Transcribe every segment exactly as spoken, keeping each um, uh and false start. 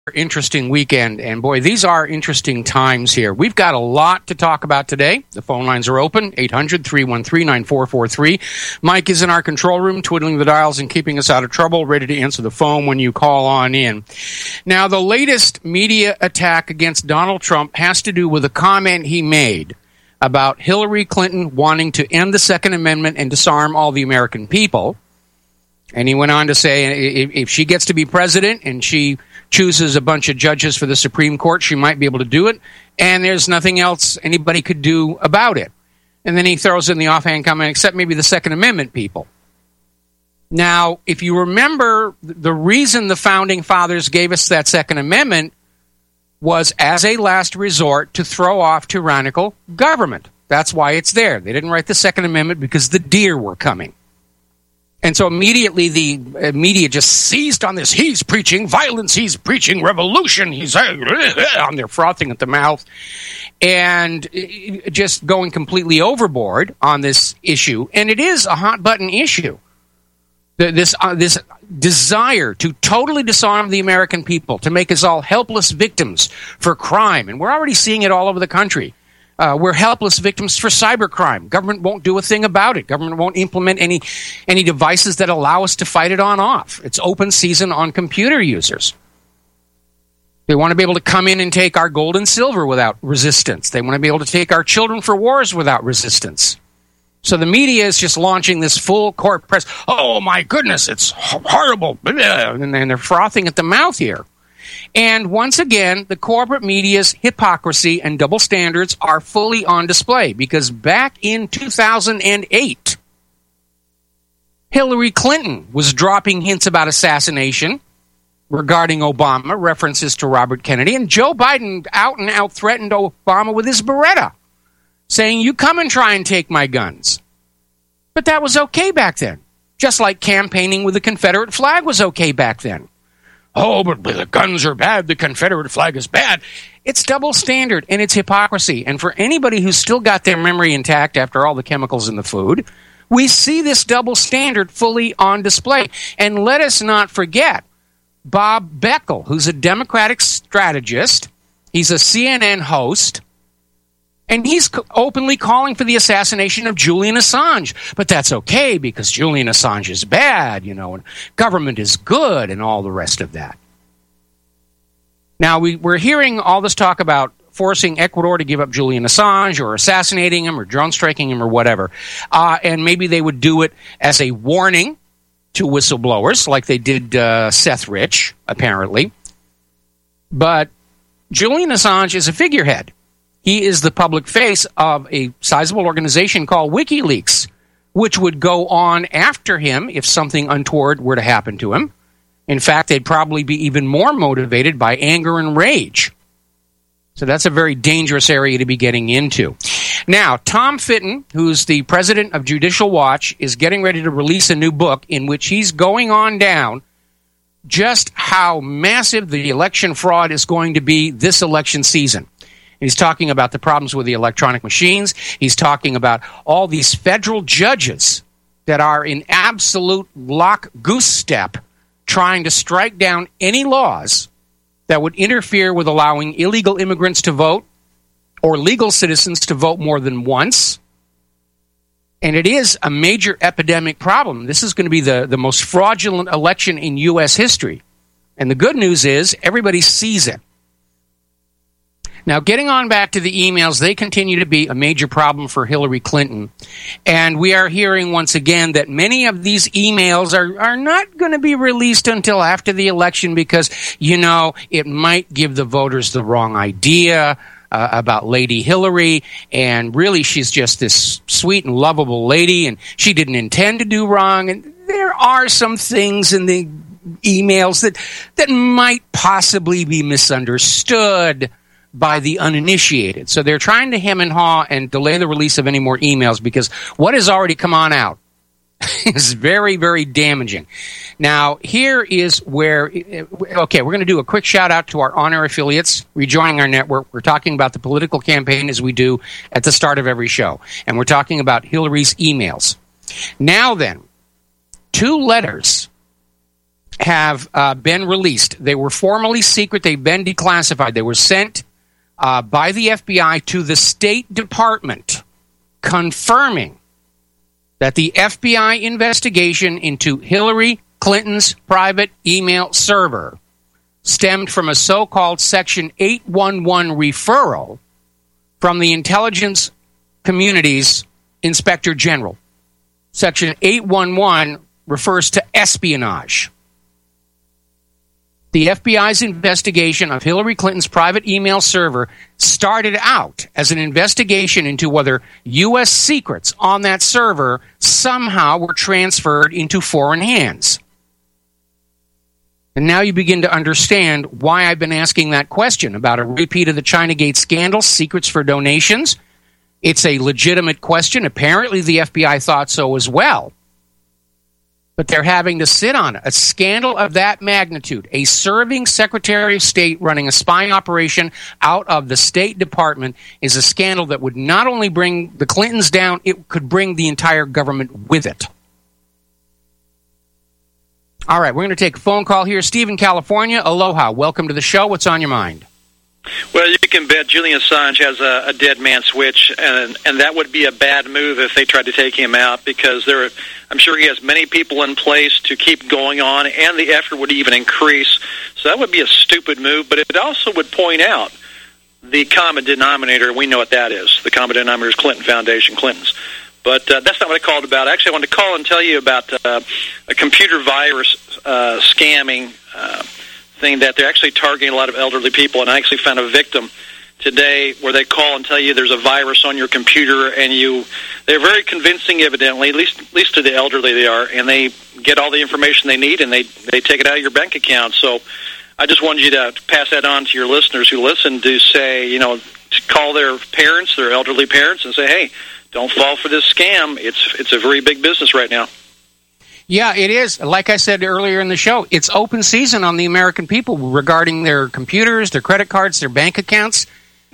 Interesting weekend, and boy, these are interesting times here. We've got a lot to talk about today. The phone lines are open, eight hundred, three one three, nine four four three. Mike is in our control room, twiddling the dials and keeping us out of trouble, ready to answer the phone when you call on in. Now, the latest media attack against Donald Trump has to do with a comment he made about Hillary Clinton wanting to end the Second Amendment and disarm all the American people. And he went on to say, if she gets to be president and she chooses a bunch of judges for the Supreme Court, she might be able to do it, and there's nothing else anybody could do about it. And then he throws in the offhand comment, except maybe the Second Amendment people. Now, if you remember, the reason the Founding Fathers gave us that Second Amendment was as a last resort to throw off tyrannical government. That's why it's there. They didn't write the Second Amendment because the deer were coming. And so immediately the media just seized on this. He's preaching violence. He's preaching revolution. He's on there frothing at the mouth and just going completely overboard on this issue. And it is a hot button issue. This, uh, this desire to totally disarm the American people, to make us all helpless victims for crime. And we're already seeing it all over the country. Uh, we're helpless victims for cybercrime. Government won't do a thing about it. Government won't implement any any devices that allow us to fight it on off. It's open season on computer users. They want to be able to come in and take our gold and silver without resistance. They want to be able to take our children for wars without resistance. So the media is just launching this full court press. Oh, my goodness, it's horrible. And they're frothing at the mouth here. And once again, the corporate media's hypocrisy and double standards are fully on display, because back in two thousand eight, Hillary Clinton was dropping hints about assassination regarding Obama, references to Robert Kennedy, and Joe Biden out and out threatened Obama with his Beretta, saying, you come and try and take my guns. But that was okay back then, just like campaigning with the Confederate flag was okay back then. Oh, but the guns are bad, the Confederate flag is bad. It's double standard, and it's hypocrisy. And for anybody who's still got their memory intact after all the chemicals in the food, we see this double standard fully on display. And let us not forget Bob Beckel, who's a Democratic strategist. He's a C N N host. And he's openly calling for the assassination of Julian Assange. But that's okay because Julian Assange is bad, you know, and government is good and all the rest of that. Now, we, we're hearing all this talk about forcing Ecuador to give up Julian Assange or assassinating him or drone striking him or whatever. Uh, and maybe they would do it as a warning to whistleblowers like they did uh, Seth Rich, apparently. But Julian Assange is a figurehead. He is the public face of a sizable organization called WikiLeaks, which would go on after him if something untoward were to happen to him. In fact, they'd probably be even more motivated by anger and rage. So that's a very dangerous area to be getting into. Now, Tom Fitton, who's the president of Judicial Watch, is getting ready to release a new book in which he's going on down just how massive the election fraud is going to be this election season. He's talking about the problems with the electronic machines. He's talking about all these federal judges that are in absolute lock goose step trying to strike down any laws that would interfere with allowing illegal immigrants to vote or legal citizens to vote more than once. And it is a major epidemic problem. This is going to be the, the most fraudulent election in U S history. And the good news is everybody sees it. Now, getting on back to the emails, they continue to be a major problem for Hillary Clinton. And we are hearing once again that many of these emails are, are not going to be released until after the election because, you know, it might give the voters the wrong idea uh, about Lady Hillary. And really, she's just this sweet and lovable lady, and she didn't intend to do wrong. And there are some things in the emails that, that might possibly be misunderstood by the uninitiated. So they're trying to hem and haw and delay the release of any more emails because what has already come on out is very, very damaging. Now, here is where, okay, we're going to do a quick shout out to our on-air affiliates rejoining our network. We're talking about the political campaign as we do at the start of every show. And we're talking about Hillary's emails. Now then, two letters have uh, been released. They were formally secret. They've been declassified. They were sent uh, by the F B I to the State Department, confirming that the F B I investigation into Hillary Clinton's private email server stemmed from a so-called Section eight one one referral from the Intelligence Community's Inspector General. Section eight one one refers to espionage. The F B I's investigation of Hillary Clinton's private email server started out as an investigation into whether U S secrets on that server somehow were transferred into foreign hands. And now you begin to understand why I've been asking that question about a repeat of the Chinagate scandal, secrets for donations. It's a legitimate question. Apparently the F B I thought so as well. But they're having to sit on it. A scandal of that magnitude, a serving Secretary of State running a spying operation out of the State Department, is a scandal that would not only bring the Clintons down, it could bring the entire government with it. All right, we're going to take a phone call here. Steve in California, aloha. Welcome to the show. What's on your mind? Well, you can bet Julian Assange has a, a dead man switch, and and that would be a bad move if they tried to take him out, because there, are, I'm sure he has many people in place to keep going on, and the effort would even increase. So that would be a stupid move, but it also would point out the common denominator. We know what that is. The common denominator is Clinton Foundation, Clintons. But uh, that's not what I called about. Actually, I wanted to call and tell you about uh, a computer virus uh, scamming uh thing that they're actually targeting a lot of elderly people, and I actually found a victim today where they call and tell you there's a virus on your computer, and you they're very convincing, evidently, at least at least to the elderly they are, and they get all the information they need, and they they take it out of your bank account. So I just wanted you to pass that on to your listeners who listen, to say, you know, to call their parents, their elderly parents, and say, hey, don't fall for this scam. It's it's a very big business right now. Yeah, it is. Like I said earlier in the show, it's open season on the American people regarding their computers, their credit cards, their bank accounts.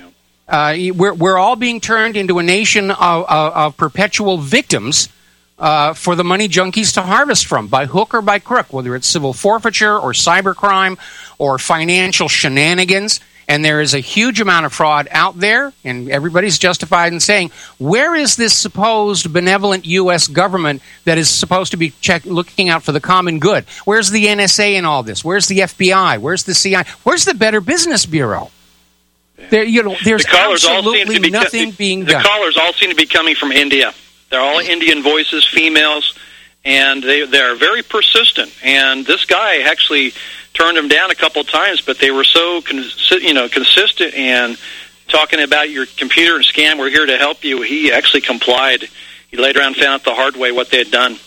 Uh, we're, we're all being turned into a nation of, of, of perpetual victims uh, for the money junkies to harvest from, by hook or by crook, whether it's civil forfeiture or cybercrime or financial shenanigans. And there is a huge amount of fraud out there, and everybody's justified in saying, where is this supposed benevolent U S government that is supposed to be check, looking out for the common good? Where's the N S A in all this? Where's the F B I? Where's the C I A? Where's the Better Business Bureau? There, you know, there's the absolutely be, nothing the, being the done. The callers all seem to be coming from India. They're all Indian voices, females, and they they're very persistent. And this guy actually turned them down a couple of times, but they were so cons- you know consistent and talking about your computer and scam, we're here to help you. He actually complied. He later on found out the hard way what they had done.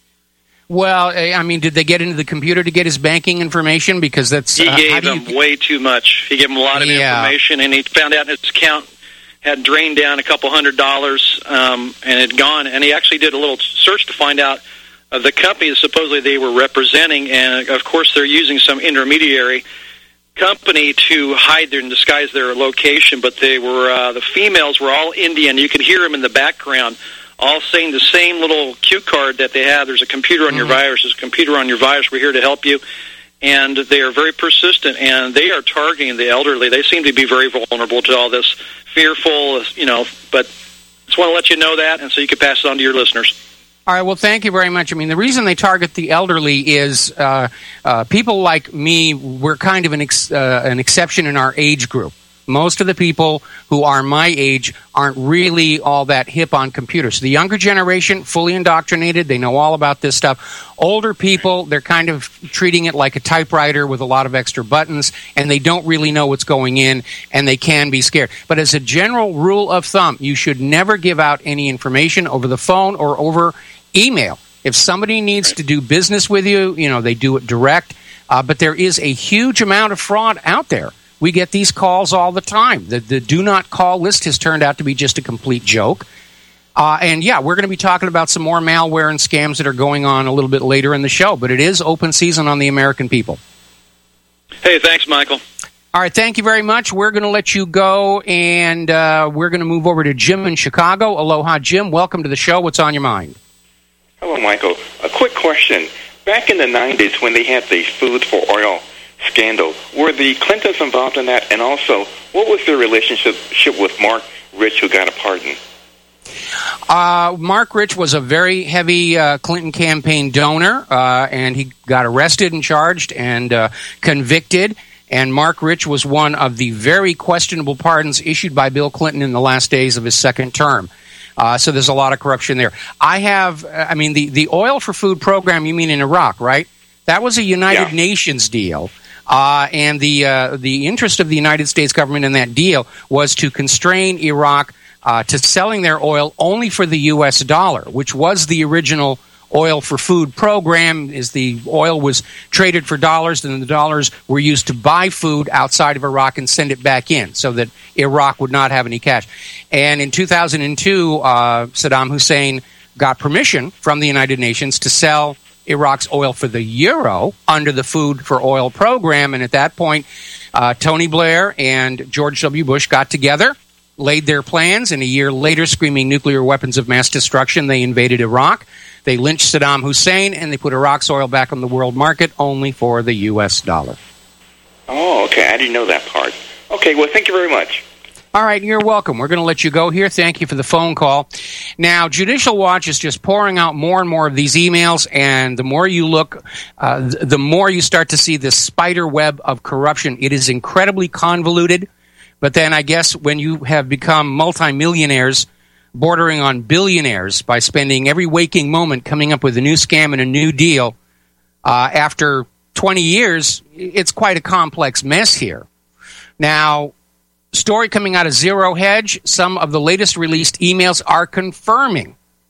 Well, I mean, did they get into the computer to get his banking information? Because that's he uh, gave him you... way too much. He gave him a lot of yeah. information, and he found out his account had drained down a couple hundred dollars um, and had gone. And he actually did a little search to find out of the company that supposedly they were representing, and of course they're using some intermediary company to hide their and disguise their location. But they were uh, the females were all Indian. You could hear them in the background, all saying the same little cue card that they have. There's a computer on mm-hmm. your virus. There's a computer on your virus. We're here to help you. And they are very persistent, and they are targeting the elderly. They seem to be very vulnerable to all this, fearful, you know. But just want to let you know that, and so you can pass it on to your listeners. All right, well, thank you very much. I mean, the reason they target the elderly is uh, uh, people like me, we're kind of an, ex- uh, an exception in our age group. Most of the people who are my age aren't really all that hip on computers. The younger generation, fully indoctrinated, they know all about this stuff. Older people, they're kind of treating it like a typewriter with a lot of extra buttons, and they don't really know what's going in, and they can be scared. But as a general rule of thumb, you should never give out any information over the phone or over email. If somebody needs to do business with you, you know, they do it direct. Uh, but there is a huge amount of fraud out there. We get these calls all the time. The, the do not call list has turned out to be just a complete joke. Uh, and yeah, we're going to be talking about some more malware and scams that are going on a little bit later in the show. But it is open season on the American people. Hey, thanks, Michael. All right, thank you very much. We're going to let you go, and uh, we're going to move over to Jim in Chicago. Aloha, Jim. Welcome to the show. What's on your mind? Hello, Michael. A quick question. back in the nineties when they had the food for oil scandal, were the Clintons involved in that? And also, what was their relationship with Mark Rich, who got a pardon? Uh, Mark Rich was a very heavy uh, Clinton campaign donor, uh, and he got arrested and charged and uh, convicted. And Mark Rich was one of the very questionable pardons issued by Bill Clinton in the last days of his second term. Uh, so there's a lot of corruption there. I have, I mean, the, the Oil for Food program, you mean in Iraq, right? That was a United yeah. Nations deal. Uh, and the uh, the interest of the United States government in that deal was to constrain Iraq uh, to selling their oil only for the U S dollar, which was the original Oil for Food program. Is the oil was traded for dollars, and the dollars were used to buy food outside of Iraq and send it back in, so that Iraq would not have any cash. And in two thousand two, uh, Saddam Hussein got permission from the United Nations to sell Iraq's oil for the euro under the Food for Oil program. And at that point, uh, Tony Blair and George W. Bush got together, laid their plans, and a year later, screaming nuclear weapons of mass destruction, they invaded Iraq. They lynched Saddam Hussein, and they put Iraq's oil back on the world market only for the U S dollar. Oh, okay. I didn't know that part. Okay, well, thank you very much. All right, you're welcome. We're going to let you go here. Thank you for the phone call. Now, Judicial Watch is just pouring out more and more of these emails, and the more you look, uh, the more you start to see this spider web of corruption. It is incredibly convoluted, but then I guess when you have become multimillionaires, bordering on billionaires, by spending every waking moment coming up with a new scam and a new deal, uh, after twenty years, it's quite a complex mess here. Now, story coming out of Zero Hedge, some of the latest released emails are confirming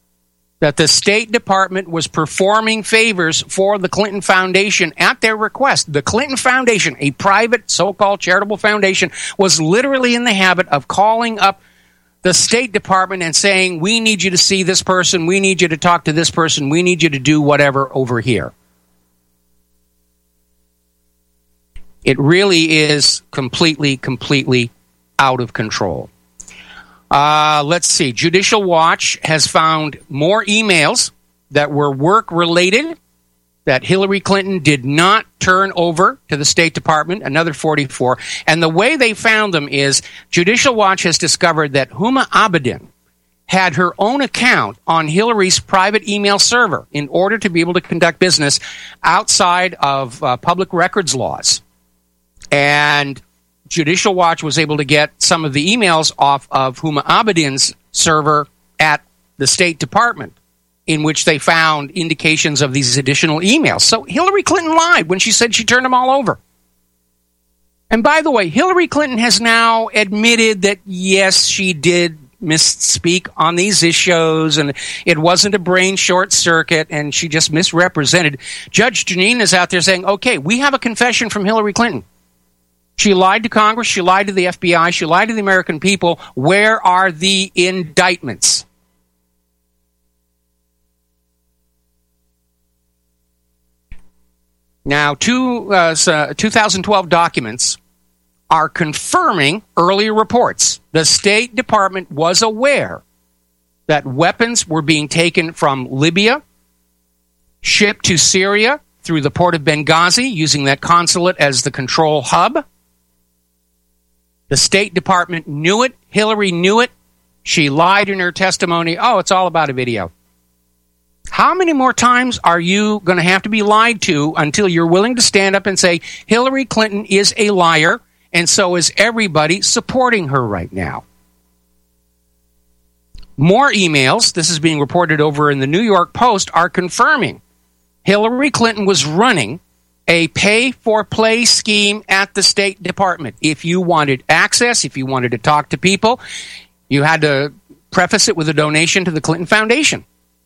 that the State Department was performing favors for the Clinton Foundation at their request. The Clinton Foundation, a private so-called charitable foundation, was literally in the habit of calling up the State Department and saying, we need you to see this person, we need you to talk to this person, we need you to do whatever over here. It really is completely, completely out of control. Uh, let's see. Judicial Watch has found more emails that were work-related that Hillary Clinton did not turn over to the State Department, another forty-four. And the way they found them is Judicial Watch has discovered that Huma Abedin had her own account on Hillary's private email server in order to be able to conduct business outside of uh, public records laws. And Judicial Watch was able to get some of the emails off of Huma Abedin's server at the State Department, in which they found indications of these additional emails. So Hillary Clinton lied when she said she turned them all over. And by the way, Hillary Clinton has now admitted that, yes, she did misspeak on these issues, and it wasn't a brain short circuit, and she just misrepresented. Judge Jeanine is out there saying, okay, we have a confession from Hillary Clinton. She lied to Congress, she lied to the F B I, she lied to the American people. Where are the indictments? Now, two, uh, two thousand twelve documents are confirming earlier reports. The State Department was aware that weapons were being taken from Libya, shipped to Syria through the port of Benghazi, using that consulate as the control hub. The State Department knew it. Hillary knew it. She lied in her testimony. Oh, it's all about a video. How many more times are you going to have to be lied to until you're willing to stand up and say, Hillary Clinton is a liar, and so is everybody supporting her right now? More emails, this is being reported over in the New York Post, are confirming Hillary Clinton was running a pay-for-play scheme at the State Department. If you wanted access, if you wanted to talk to people, you had to preface it with a donation to the Clinton Foundation.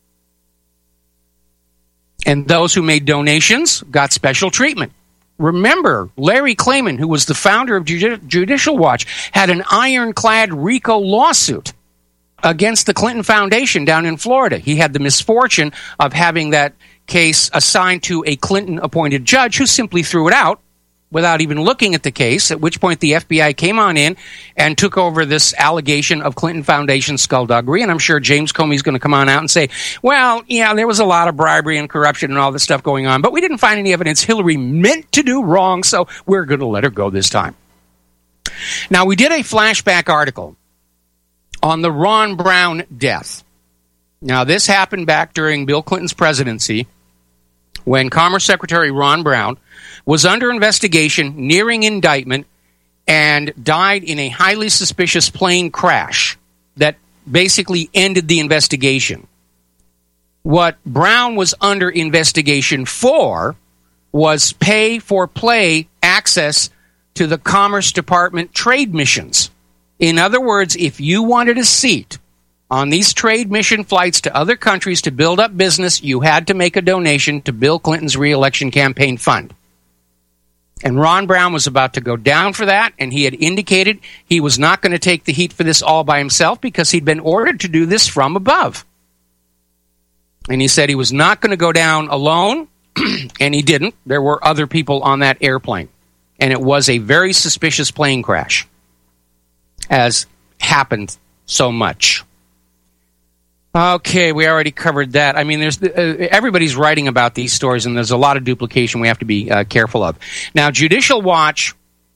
And those who made donations got special treatment. Remember, Larry Klayman, who was the founder of Judi- Judicial Watch, had an ironclad RICO lawsuit against the Clinton Foundation down in Florida. He had the misfortune of having that case assigned to a Clinton-appointed judge who simply threw it out without even looking at the case, at which point the F B I came on in and took over this allegation of Clinton Foundation skullduggery. And I'm sure James Comey's going to come on out and say, well, yeah, there was a lot of bribery and corruption and all this stuff going on, but we didn't find any evidence Hillary meant to do wrong, so we're going to let her go this time. Now, we did a flashback article on the Ron Brown death. Now, this happened back during Bill Clinton's presidency when Commerce Secretary Ron Brown was under investigation, nearing indictment, and died in a highly suspicious plane crash that basically ended the investigation. What Brown was under investigation for was pay-for-play access to the Commerce Department trade missions. In other words, if you wanted a seat on these trade mission flights to other countries to build up business, you had to make a donation to Bill Clinton's re-election campaign fund. And Ron Brown was about to go down for that, and he had indicated he was not going to take the heat for this all by himself because he'd been ordered to do this from above. And he said he was not going to go down alone, and he didn't. There were other people on that airplane. And it was a very suspicious plane crash, as happened so much. Okay, we already covered that. I mean, there's uh, everybody's writing about these stories, and there's a lot of duplication we have to be uh, careful of. Now, Judicial Watch,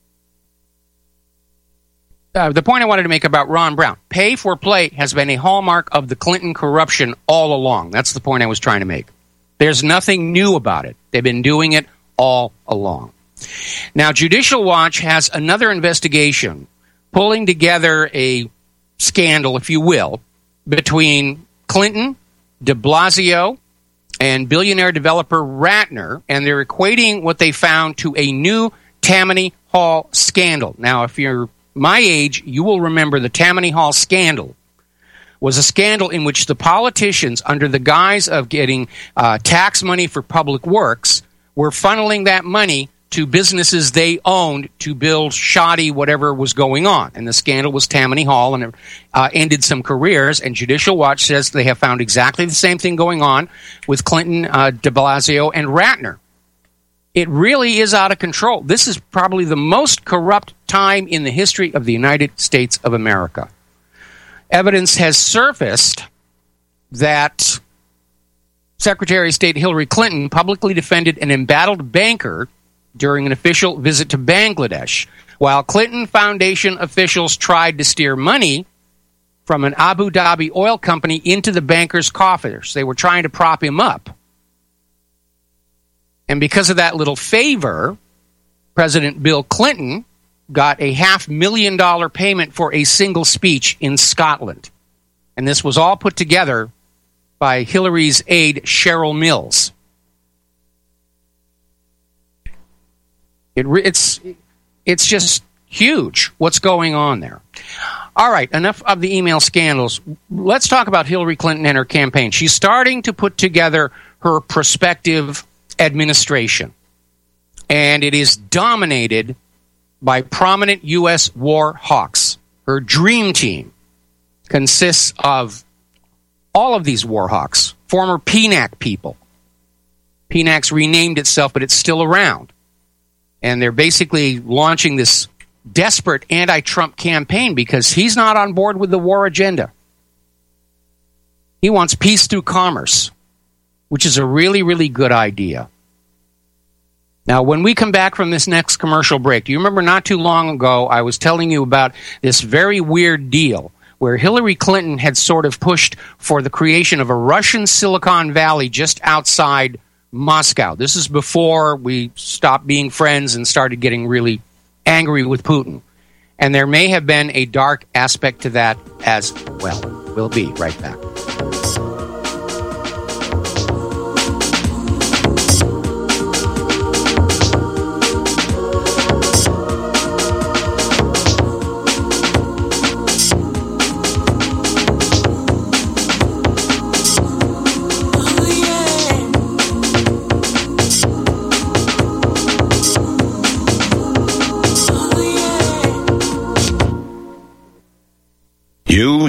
uh, the point I wanted to make about Ron Brown, pay for play has been a hallmark of the Clinton corruption all along. That's the point I was trying to make. There's nothing new about it. They've been doing it all along. Now, Judicial Watch has another investigation pulling together a scandal, if you will, between Clinton, de Blasio, and billionaire developer Ratner, and they're equating what they found to a new Tammany Hall scandal. Now, if you're my age, you will remember the Tammany Hall scandal was a scandal in which the politicians, under the guise of getting uh, tax money for public works, were funneling that money to businesses they owned to build shoddy whatever was going on. And the scandal was Tammany Hall, and it uh, ended some careers. And Judicial Watch says they have found exactly the same thing going on with Clinton, uh, de Blasio, and Ratner. It really is out of control. This is probably the most corrupt time in the history of the United States of America. Evidence has surfaced that Secretary of State Hillary Clinton publicly defended an embattled banker during an official visit to Bangladesh, while Clinton Foundation officials tried to steer money from an Abu Dhabi oil company into the banker's coffers. They were trying to prop him up. And because of that little favor, President Bill Clinton got a half million dollar payment for a single speech in Scotland. And this was all put together by Hillary's aide, Cheryl Mills. It, it's it's just huge what's going on there. All right, enough of the email scandals. Let's talk about Hillary Clinton and her campaign. She's starting to put together her prospective administration, and it is dominated by prominent U S war hawks. Her dream team consists of all of these war hawks, former P NAC people. P NAC's renamed itself, but it's still around. And they're basically launching this desperate anti-Trump campaign because he's not on board with the war agenda. He wants peace through commerce, which is a really, really good idea. Now, when we come back from this next commercial break, do you remember not too long ago I was telling you about this very weird deal where Hillary Clinton had sort of pushed for the creation of a Russian Silicon Valley just outside Moscow. This is before we stopped being friends and started getting really angry with Putin. And there may have been a dark aspect to that as well. We'll be right back. You,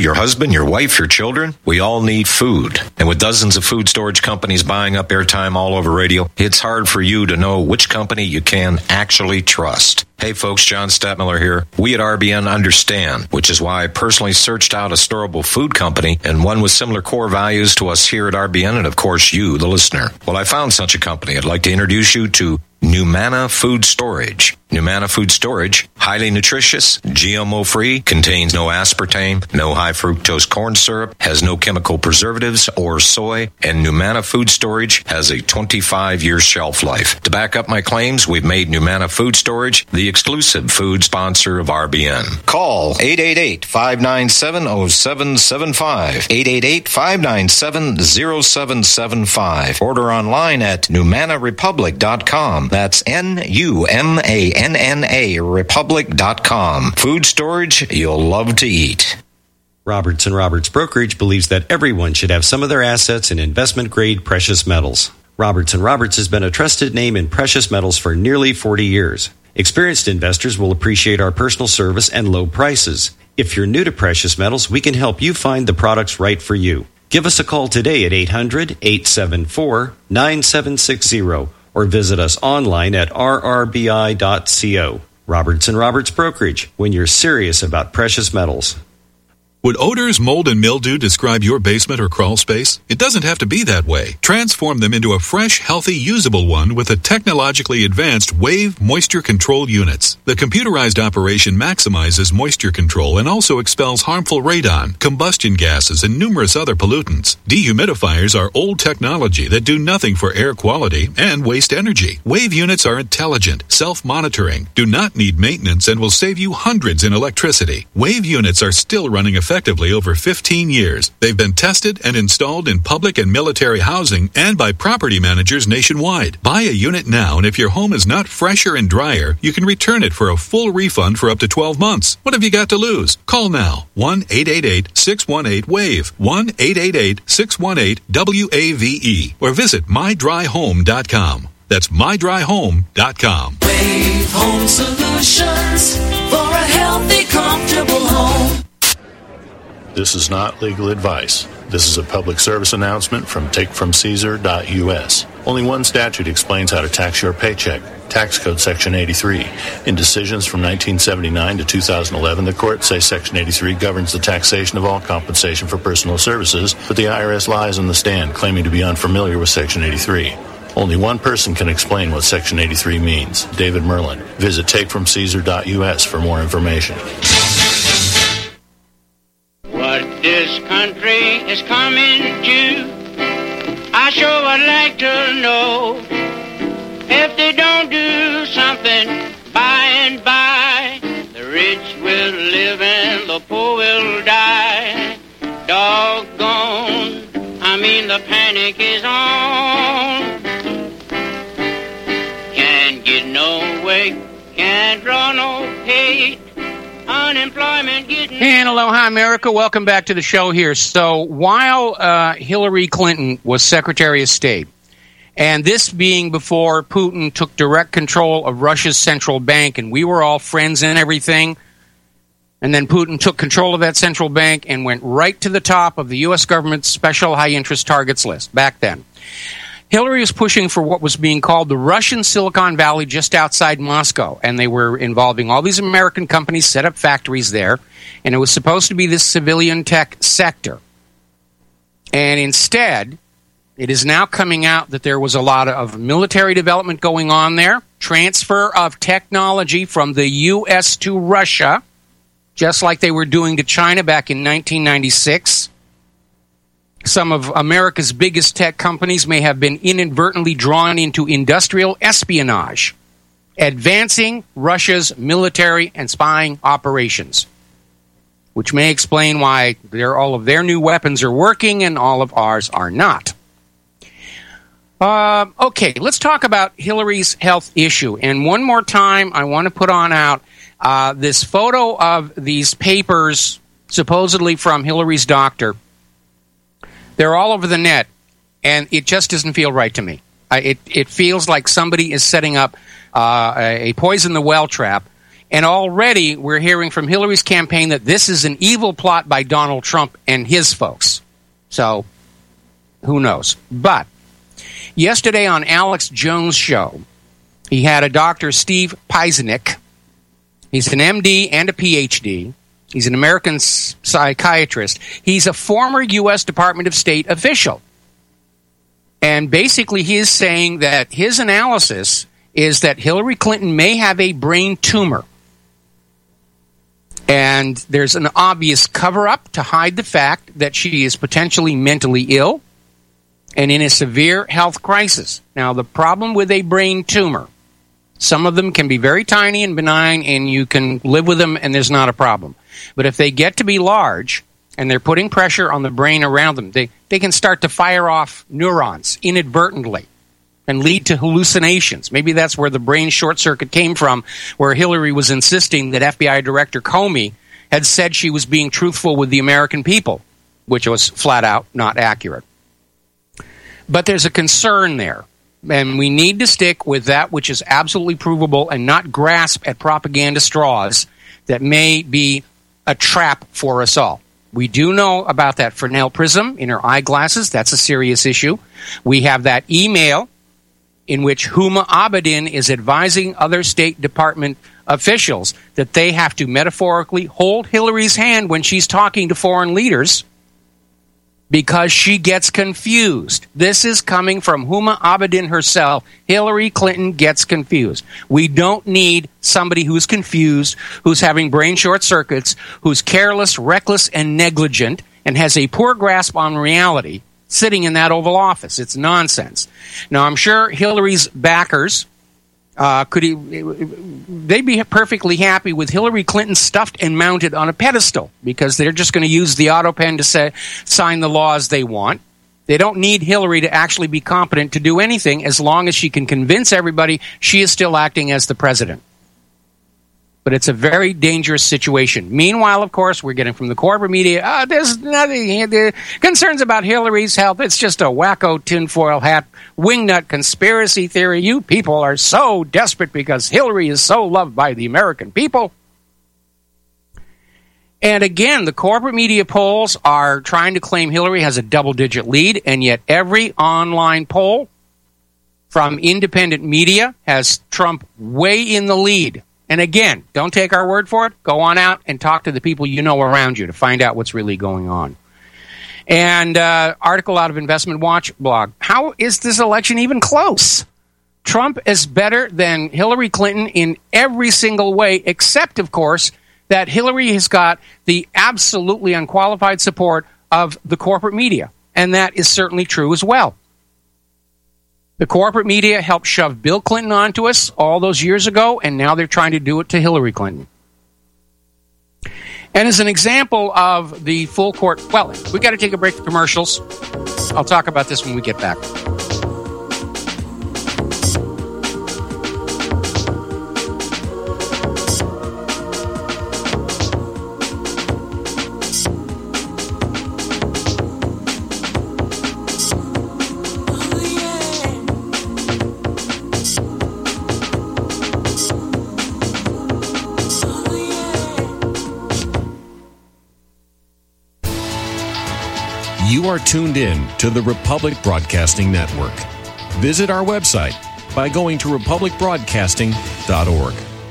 your husband, your wife, your children. We all need food. And with dozens of food storage companies buying up airtime all over radio, it's hard for you to know which company you can actually trust. Hey folks, John Stadtmiller here. We at R B N understand, which is why I personally searched out a storable food company and one with similar core values to us here at R B N and of course you, the listener. Well, I found such a company. I'd like to introduce you to Numana Food Storage. Numana Food Storage, highly nutritious, G M O-free, contains no aspartame, no high fructose corn syrup, has no chemical preservatives or soy, and Numana Food Storage has a twenty-five year shelf life. To back up my claims, we've made Numana Food Storage the exclusive food sponsor of R B N. Call eight eight eight, five nine seven, zero seven seven five, eight eight eight, five nine seven, zero seven seven five. Order online at numana republic dot com. That's N U M A N N A republic dot com. Food storage you'll love to eat. Roberts and Roberts Brokerage believes that everyone should have some of their assets in investment-grade precious metals. Roberts and Roberts has been a trusted name in precious metals for nearly forty years. Experienced investors will appreciate our personal service and low prices. If you're new to precious metals, we can help you find the products right for you. Give us a call today at eight hundred, eight seven four, nine seven six zero or visit us online at r r b i dot co. Roberts and Roberts Brokerage, when you're serious about precious metals. Would odors, mold, and mildew describe your basement or crawl space? It doesn't have to be that way. Transform them into a fresh, healthy, usable one with the technologically advanced Wave Moisture Control Units. The computerized operation maximizes moisture control and also expels harmful radon, combustion gases, and numerous other pollutants. Dehumidifiers are old technology that do nothing for air quality and waste energy. Wave units are intelligent, self-monitoring, do not need maintenance, and will save you hundreds in electricity. Wave units are still running effectively over fifteen years. They've been tested and installed in public and military housing and by property managers nationwide. Buy a unit now, and if your home is not fresher and drier, you can return it for a full refund for up to twelve months. What have you got to lose? Call now. one eight eight eight, six one eight, WAVE. one eight eight eight, six one eight, W A V E. Or visit my dry home dot com. That's my dry home dot com. Wave Home Solutions for a healthy, comfortable home. This is not legal advice. This is a public service announcement from take from caesar dot U S. Only one statute explains how to tax your paycheck. Tax Code Section eighty-three. In decisions from nineteen seventy-nine to two thousand eleven, the courts say Section eighty-three governs the taxation of all compensation for personal services, but the I R S lies on the stand, claiming to be unfamiliar with Section eighty-three. Only one person can explain what Section eighty-three means, David Merlin. Visit take from caesar dot U S for more information. What this country is coming to, I sure would like to know. If they don't do something by and by, the rich will live and the poor will die. Doggone, I mean the panic is on. Can't get no way, can't draw no pay. Unemployment getting... And aloha, America. Welcome back to the show here. So while uh, Hillary Clinton was Secretary of State, and this being before Putin took direct control of Russia's central bank, and we were all friends and everything, and then Putin took control of that central bank and went right to the top of the U S government's special high-interest targets list back then. Hillary was pushing for what was being called the Russian Silicon Valley just outside Moscow, and they were involving all these American companies, set up factories there, and it was supposed to be this civilian tech sector. And instead, it is now coming out that there was a lot of military development going on there, transfer of technology from the U S to Russia, just like they were doing to China back in nineteen ninety-six. Some of America's biggest tech companies may have been inadvertently drawn into industrial espionage, advancing Russia's military and spying operations, which may explain why all of their new weapons are working and all of ours are not. Uh, okay, let's talk about Hillary's health issue. And one more time, I want to put on out uh, this photo of these papers, supposedly from Hillary's doctor. They're all over the net, and it just doesn't feel right to me. I, it, it feels like somebody is setting up uh, a poison the well trap And already we're hearing from Hillary's campaign that this is an evil plot by Donald Trump and his folks. So, who knows? But yesterday on Alex Jones' show, he had a Doctor Steve Piesenik. He's an M D and a P H D. He's an American psychiatrist. He's a former U S Department of State official. And basically he is saying that his analysis is that Hillary Clinton may have a brain tumor. And there's an obvious cover-up to hide the fact that she is potentially mentally ill and in a severe health crisis. Now, the problem with a brain tumor, some of them can be very tiny and benign, and you can live with them, and there's not a problem. But if they get to be large, and they're putting pressure on the brain around them, they, they can start to fire off neurons inadvertently and lead to hallucinations. Maybe that's where the brain short circuit came from, where Hillary was insisting that F B I Director Comey had said she was being truthful with the American people, which was flat out not accurate. But there's a concern there, and we need to stick with that which is absolutely provable and not grasp at propaganda straws that may be a trap for us all. We do know about that Fresnel prism in her eyeglasses. That's a serious issue. We have that email in which Huma Abedin is advising other State Department officials that they have to metaphorically hold Hillary's hand when she's talking to foreign leaders because she gets confused. This is coming from Huma Abedin herself. Hillary Clinton gets confused. We don't need somebody who's confused, who's having brain short circuits, who's careless, reckless, and negligent, and has a poor grasp on reality sitting in that Oval Office. It's nonsense. Now, I'm sure Hillary's backers uh, could he, they'd be perfectly happy with Hillary Clinton stuffed and mounted on a pedestal because they're just going to use the auto pen to say, sign the laws they want. They don't need Hillary to actually be competent to do anything as long as she can convince everybody she is still acting as the president. But it's a very dangerous situation. Meanwhile, of course, we're getting from the corporate media, oh, there's nothing, the concerns about Hillary's health. It's just a wacko tinfoil hat, wingnut conspiracy theory. You people are so desperate because Hillary is so loved by the American people. And again, the corporate media polls are trying to claim Hillary has a double-digit lead, and yet every online poll from independent media has Trump way in the lead. And again, don't take our word for it. Go on out and talk to the people you know around you to find out what's really going on. And uh, article out of Investment Watch blog. How is this election even close? Trump is better than Hillary Clinton in every single way, except, of course, that Hillary has got the absolutely unqualified support of the corporate media. And that is certainly true as well. The corporate media helped shove Bill Clinton onto us all those years ago, and now they're trying to do it to Hillary Clinton. And as an example of the full court, well, we got to take a break for commercials. I'll talk about this when we get back. You are tuned in to the Republic Broadcasting Network. Visit our website by going to republic broadcasting dot org.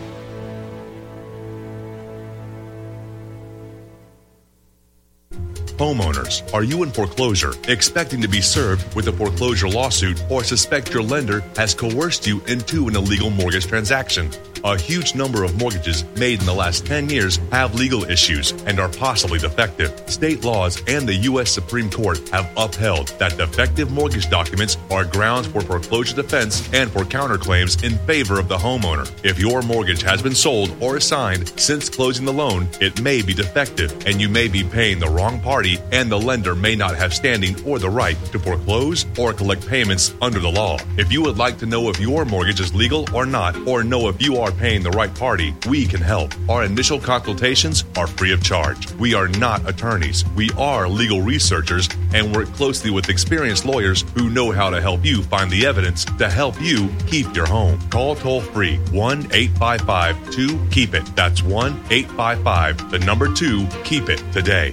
Homeowners, are you in foreclosure, expecting to be served with a foreclosure lawsuit, or suspect your lender has coerced you into an illegal mortgage transaction? A huge number of mortgages made in the last ten years have legal issues and are possibly defective. State laws and the U S Supreme Court have upheld that defective mortgage documents are grounds for foreclosure defense and for counterclaims in favor of the homeowner. If your mortgage has been sold or assigned since closing the loan, it may be defective and you may be paying the wrong party, and the lender may not have standing or the right to foreclose or collect payments under the law. If you would like to know if your mortgage is legal or not, or know if you are paying the right party, we can help. Our initial consultations are free of charge. We are not attorneys. We are legal researchers and work closely with experienced lawyers who know how to help you find the evidence to help you keep your home. Call toll-free one eight five five two keep it. That's one eight five five, the number two, keep it today.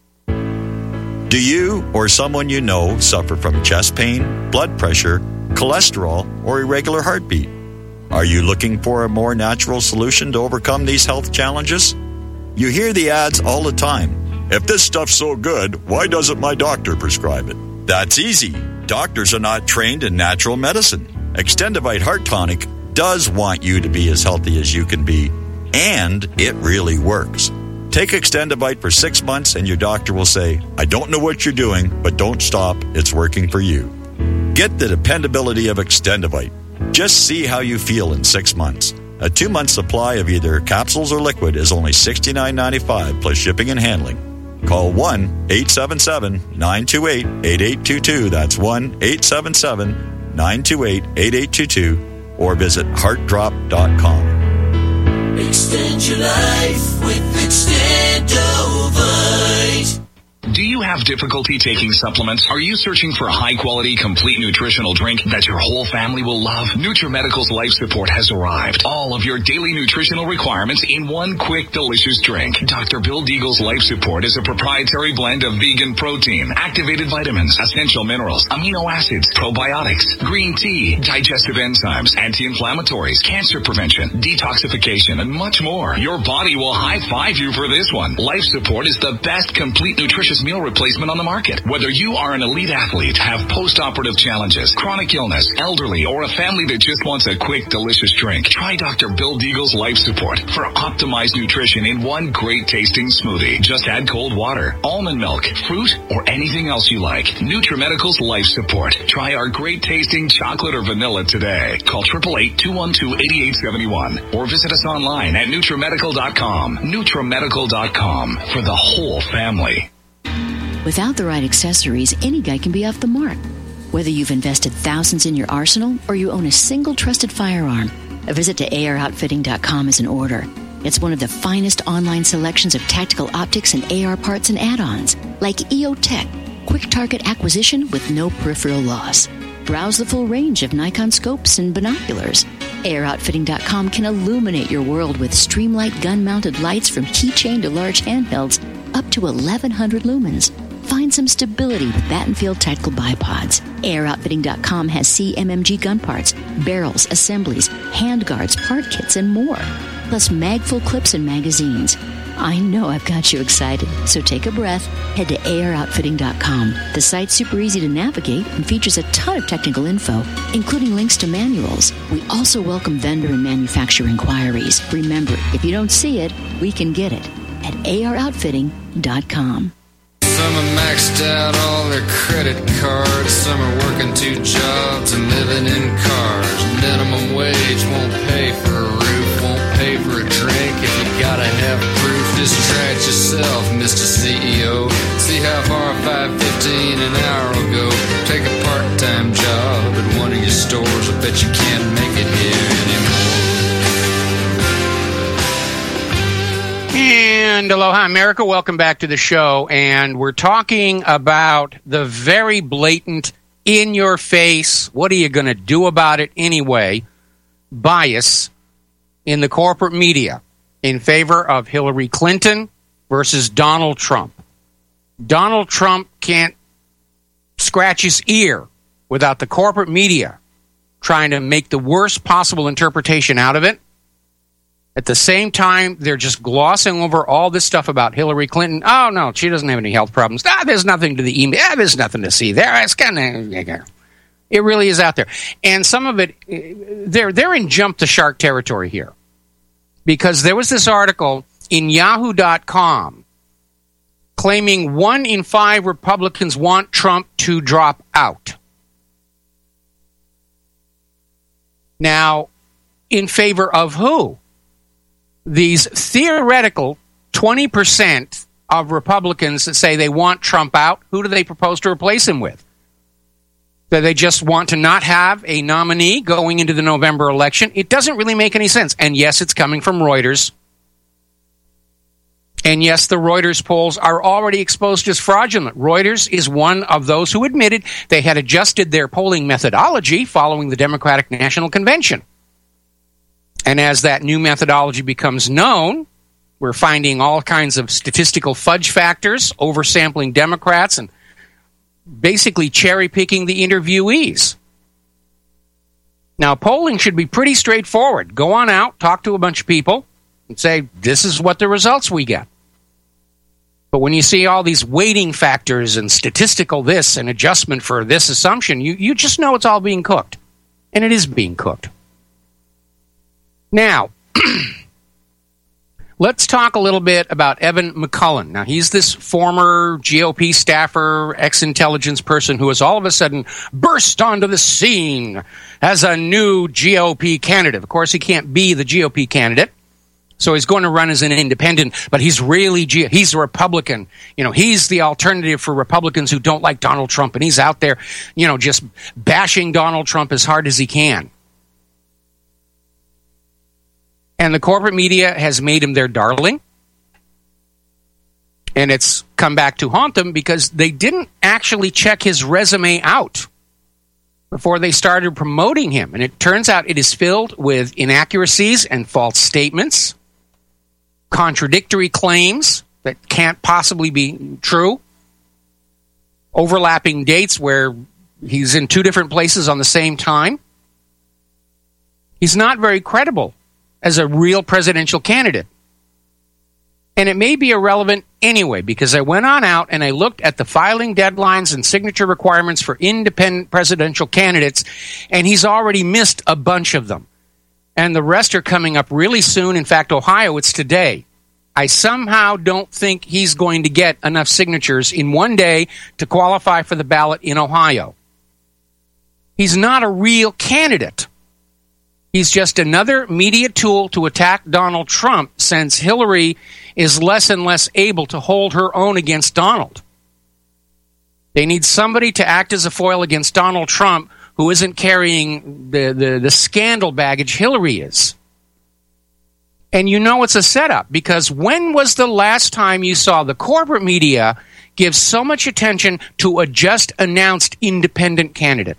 Do you or someone you know suffer from chest pain, blood pressure, cholesterol, or irregular heartbeat? Are you looking for a more natural solution to overcome these health challenges? You hear the ads all the time. If this stuff's so good, why doesn't my doctor prescribe it? That's easy. Doctors are not trained in natural medicine. Extendivite Heart Tonic does want you to be as healthy as you can be, and it really works. Take Extendivite for six months and your doctor will say, I don't know what you're doing, but don't stop. It's working for you. Get the dependability of Extendivite. Just see how you feel in six months. A two-month supply of either capsules or liquid is only sixty-nine ninety-five plus shipping and handling. Call one eight seven seven nine two eight eight eight two two. That's one eight seven seven nine two eight eight eight two two or visit heart drop dot com. Extend your life with Extendovite. Do you have difficulty taking supplements? Are you searching for a high-quality, complete nutritional drink that your whole family will love? NutriMedical's Life Support has arrived. All of your daily nutritional requirements in one quick, delicious drink. Doctor Bill Deagle's Life Support is a proprietary blend of vegan protein, activated vitamins, essential minerals, amino acids, probiotics, green tea, digestive enzymes, anti-inflammatories, cancer prevention, detoxification, and much more. Your body will high-five you for this one. Life Support is the best complete nutritious meal replacement on the market. Whether you are an elite athlete, have post-operative challenges, chronic illness, elderly, or a family that just wants a quick, delicious drink, try Doctor Bill Deagle's Life Support for optimized nutrition in one great tasting smoothie. Just add cold water, almond milk, fruit, or anything else you like. NutriMedical's Life Support. Try our great tasting chocolate or vanilla today. Call eight eight eight, two one two, eight eight seven one or visit us online at NutriMedical dot com. NutriMedical dot com for the whole family. Without the right accessories, any guy can be off the mark. Whether you've invested thousands in your arsenal or you own a single trusted firearm, a visit to A R outfitting dot com is in order. It's one of the finest online selections of tactical optics and A R parts and add-ons, like E O Tech, quick target acquisition with no peripheral loss. Browse the full range of Nikon scopes and binoculars. A R outfitting dot com can illuminate your world with Streamlight gun-mounted lights from keychain to large handhelds up to eleven hundred lumens. Find some stability with Battenfield Tactical Bipods. A R outfitting dot com has C M M G gun parts, barrels, assemblies, handguards, part kits, and more. Plus magful clips and magazines. I know I've got you excited, so take a breath. Head to A R outfitting dot com. The site's super easy to navigate and features a ton of technical info, including links to manuals. We also welcome vendor and manufacturer inquiries. Remember, if you don't see it, we can get it at A R outfitting dot com. Some are maxed out all their credit cards. Some are working two jobs and living in cars. Minimum wage won't pay for a roof, won't pay for a drink. If you gotta have proof, just try it yourself, Mister C E O. See how far five fifteen an hour will go. Take a part-time job at one of your stores. I bet you can't make it here anymore. And aloha, America. Welcome back to the show. And we're talking about the very blatant, in-your-face, what are you going to do about it anyway, bias in the corporate media in favor of Hillary Clinton versus Donald Trump. Donald Trump can't scratch his ear without the corporate media trying to make the worst possible interpretation out of it. At the same time, they're just glossing over all this stuff about Hillary Clinton. Oh, no, she doesn't have any health problems. Ah, there's nothing to the email. Ah, there's nothing to see there. It's kind of, it really is out there. And some of it, they're, they're in jump the shark territory here. Because there was this article in yahoo dot com claiming one in five Republicans want Trump to drop out. Now, in favor of who? These theoretical twenty percent of Republicans that say they want Trump out, who do they propose to replace him with? That they just want to not have a nominee going into the November election. It doesn't really make any sense. And yes, it's coming from Reuters. And yes, the Reuters polls are already exposed as fraudulent. Reuters is one of those who admitted they had adjusted their polling methodology following the Democratic National Convention. And as that new methodology becomes known, we're finding all kinds of statistical fudge factors, oversampling Democrats, and basically cherry-picking the interviewees. Now, polling should be pretty straightforward. Go on out, talk to a bunch of people, and say, this is what the results we get. But when you see all these weighting factors and statistical this and adjustment for this assumption, you, you just know it's all being cooked. And it is being cooked. Now, let's talk a little bit about Evan McCullum. Now, he's this former G O P staffer, ex-intelligence person who has all of a sudden burst onto the scene as a new G O P candidate. Of course, he can't be the G O P candidate, so he's going to run as an independent, but he's really, G- he's a Republican. You know, he's the alternative for Republicans who don't like Donald Trump, and he's out there, you know, just bashing Donald Trump as hard as he can. And the corporate media has made him their darling. And it's come back to haunt them because they didn't actually check his resume out before they started promoting him. And it turns out it is filled with inaccuracies and false statements, contradictory claims that can't possibly be true, overlapping dates where he's in two different places on the same time. He's not very credible as a real presidential candidate. And it may be irrelevant anyway, because I went on out and I looked at the filing deadlines and signature requirements for independent presidential candidates, and he's already missed a bunch of them. And the rest are coming up really soon. In fact, Ohio, it's today. I somehow don't think he's going to get enough signatures in one day to qualify for the ballot in Ohio. He's not a real candidate. He's just another media tool to attack Donald Trump, since Hillary is less and less able to hold her own against Donald. They need somebody to act as a foil against Donald Trump who isn't carrying the, the, the scandal baggage Hillary is. And you know it's a setup, because when was the last time you saw the corporate media give so much attention to a just announced independent candidate?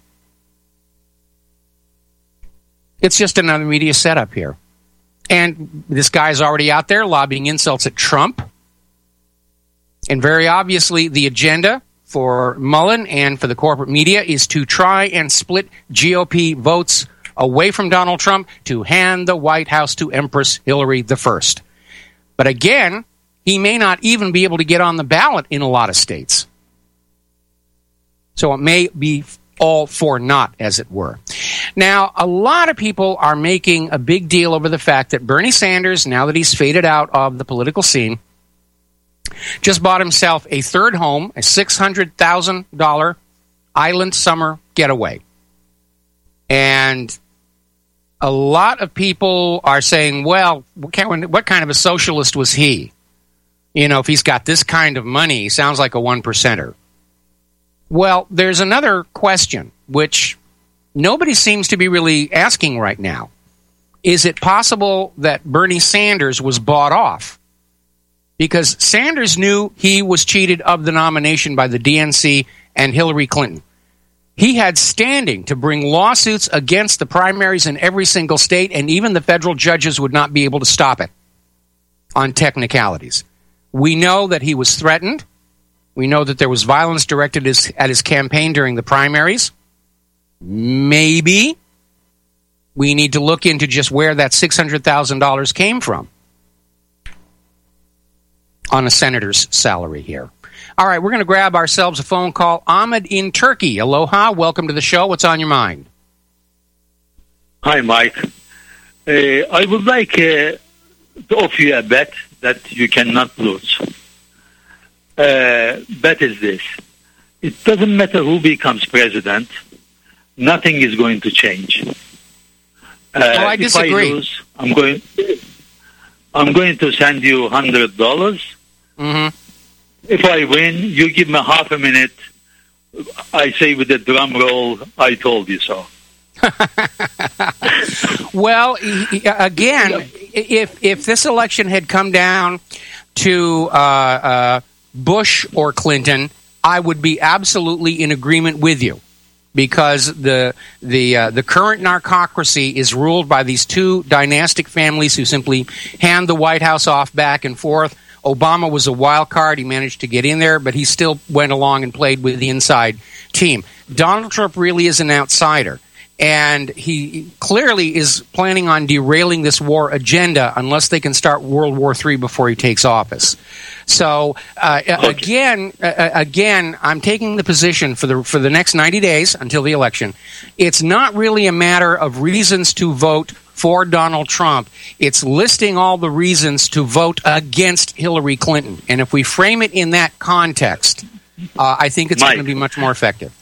It's just another media setup here. And this guy's already out there lobbying insults at Trump. And very obviously, the agenda for Mullen and for the corporate media is to try and split G O P votes away from Donald Trump to hand the White House to Empress Hillary the First. But again, he may not even be able to get on the ballot in a lot of states. So it may be all for naught, as it were. Now, a lot of people are making a big deal over the fact that Bernie Sanders, now that he's faded out of the political scene, just bought himself a third home, a six hundred thousand dollars island summer getaway. And a lot of people are saying, well, what kind, what kind of a socialist was he? You know, if he's got this kind of money, he sounds like a one-percenter. Well, there's another question, which nobody seems to be really asking right now. Is it possible that Bernie Sanders was bought off? Because Sanders knew he was cheated of the nomination by the D N C and Hillary Clinton. He had standing to bring lawsuits against the primaries in every single state, and even the federal judges would not be able to stop it on technicalities. We know that he was threatened. We know that there was violence directed his, at his campaign during the primaries. Maybe we need to look into just where that six hundred thousand dollars came from on a senator's salary here. All right, we're going to grab ourselves a phone call. Ahmed in Turkey. Aloha. Welcome to the show. What's on your mind? Hi, Mike. Uh, I would like uh, to offer you a bet that you cannot lose. Uh, bet is this. It doesn't matter who becomes president. Nothing is going to change. Uh, oh, I disagree. If I lose, I'm going, I'm going to send you one hundred dollars. Mm-hmm. If I win, you give me half a minute I say with the drum roll, I told you so. Well, again, if if this election had come down to uh, uh, Bush or Clinton, I would be absolutely in agreement with you, because the the uh, the current narcocracy is ruled by these two dynastic families who simply hand the White House off back and forth. Obama was a wild card. He managed to get in there, but he still went along and played with the inside team. Donald Trump really is an outsider. And he clearly is planning on derailing this war agenda unless they can start World War Three before he takes office. So uh, okay. again, uh, again, I'm taking the position for the for the next ninety days until the election. It's not really a matter of reasons to vote for Donald Trump. It's listing all the reasons to vote against Hillary Clinton. And if we frame it in that context, uh, I think it's going to be much more effective.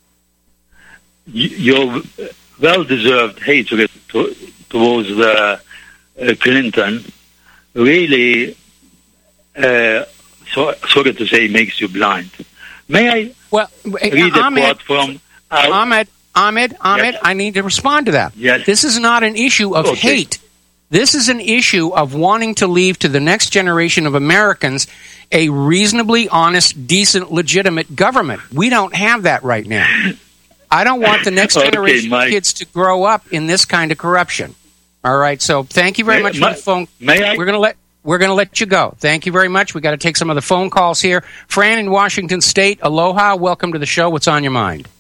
Your well-deserved hatred to, towards uh, uh, Clinton really, uh, so, sorry to say, makes you blind. May I well, read a Ahmed, quote from... Our, Ahmed, Ahmed, Ahmed, yes. I need to respond to that. Yes. This is not an issue of okay. hate. This is an issue of wanting to leave to the next generation of Americans a reasonably honest, decent, legitimate government. We don't have that right now. I don't want the next okay, generation Mike. of kids to grow up in this kind of corruption. All right, so thank you very may, much may, for the phone. May I? We're going to let we're going to let you go. Thank you very much. We got to take some of the phone calls here. Fran in Washington State, aloha. Welcome to the show. What's on your mind?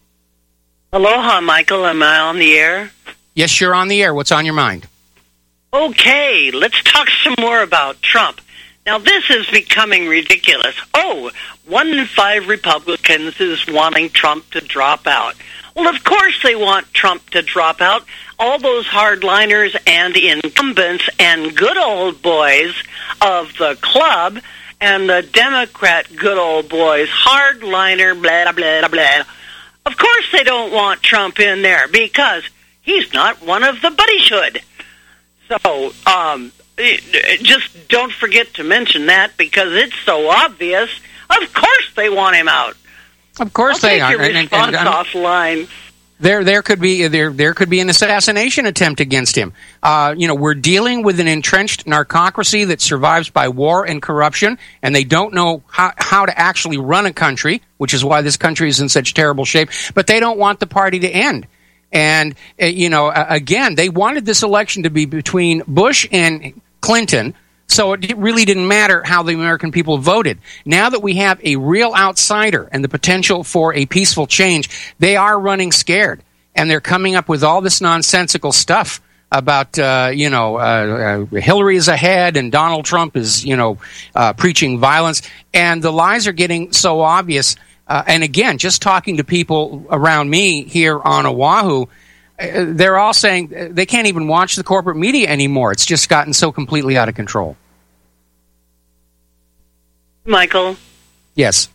Aloha, Michael. Am I on the air? Yes, you're on the air. What's on your mind? Okay, let's talk some more about Trump. Now, this is becoming ridiculous. Oh, one in five Republicans is wanting Trump to drop out. Well, of course they want Trump to drop out. All those hardliners and incumbents and good old boys of the club and the Democrat good old boys, hardliner, blah, blah, blah. Of course they don't want Trump in there because he's not one of the buddyhood. So, um... just don't forget to mention that because it's so obvious. Of course they want him out. Of course I'll they take are. Your And, response and, and, offline. There, there could be there, there could be an assassination attempt against him. Uh, you know, we're dealing with an entrenched narcocracy that survives by war and corruption, and they don't know how, how to actually run a country, which is why this country is in such terrible shape. But they don't want the party to end. And uh, you know, uh, again, they wanted this election to be between Bush and Clinton, so it really didn't matter how the American people voted. Now that we have a real outsider and the potential for a peaceful change, they are running scared, and they're coming up with all this nonsensical stuff about, uh, you know, uh, uh, Hillary is ahead and Donald Trump is, you know, uh, preaching violence, and the lies are getting so obvious. Uh, and again, just talking to people around me here on Oahu, they're all saying they can't even watch the corporate media anymore. It's just gotten so completely out of control. Michael? Yes.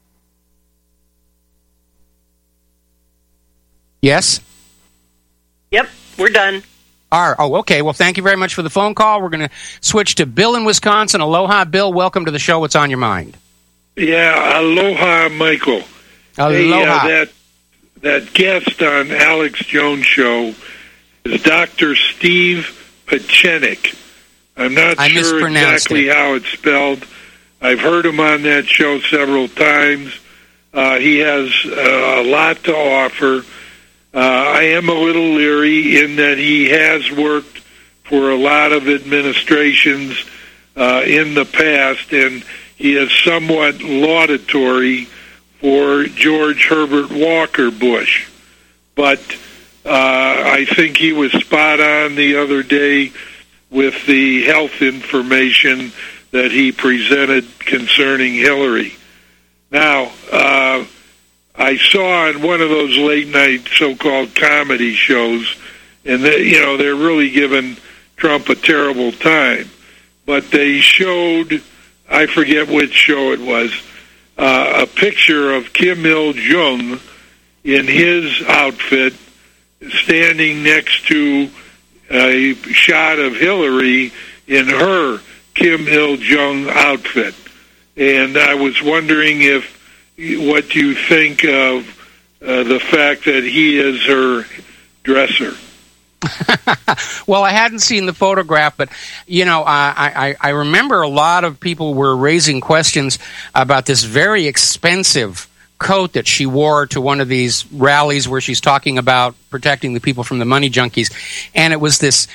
Yes? Yep, we're done. All right. Oh, okay. Well, thank you very much for the phone call. We're going to switch to Bill in Wisconsin. Aloha, Bill. Welcome to the show. What's on your mind? Yeah, aloha, Michael. Aloha. Hey, uh, that That guest on Alex Jones' show is Doctor Steve Pieczenik. I'm not I sure exactly it. how it's spelled. I've heard him on that show several times. Uh, he has uh, a lot to offer. Uh, I am a little leery in that he has worked for a lot of administrations uh, in the past, and he is somewhat laudatory for George Herbert Walker Bush. But uh, I think he was spot on the other day with the health information that he presented concerning Hillary. Now, uh, I saw on one of those late-night so-called comedy shows, and they, you know, they're really giving Trump a terrible time, but they showed, I forget which show it was, Uh, a picture of Kim Il-jung in his outfit standing next to a shot of Hillary in her Kim Il-jung outfit. And I was wondering if what you think of uh, the fact that he is her dresser. Well, I hadn't seen the photograph, but, you know, I, I, I remember a lot of people were raising questions about this very expensive coat that she wore to one of these rallies where she's talking about protecting the people from the money junkies. And it was this